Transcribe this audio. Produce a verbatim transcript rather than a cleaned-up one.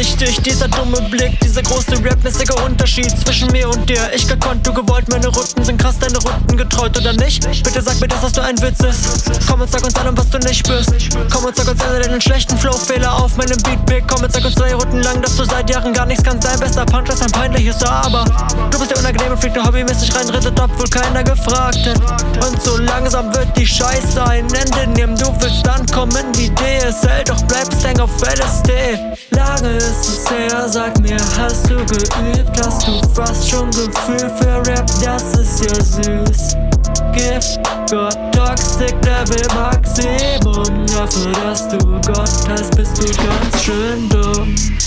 wichtig, dieser dumme Blick, dieser große rapmäßige Unterschied zwischen mir und dir. Ich gekonnt, du gewollt, meine Runden sind krass, deine Runden getreut oder nicht? Bitte sag mir, dass das nur ein Witz ist. Komm und sag uns allem, was du nicht bist. Komm und sag uns alle deinen schlechten Flow-Fehler auf meinem Beatpick. Komm und sag uns zwei Runden lang, dass du seit Jahren gar nichts kannst. Dein bester Punch ist ein peinliches Aber. Du bist der unangenehme Freak, der hobbymäßig reinredet, obwohl keiner gefragt hat. Und so langsam wird die Scheiße ein Ende nehmen. Du willst dann kommen wie D S L, doch bleibst häng auf L S D. Lange ist es her, sag mir, hast du geübt? Hast du fast schon Gefühl für Rap? Das ist ja süß. Gift, Gott, Toxic Level Maximum. Dafür, dass du Gott heißt, bist du ganz schön dumm.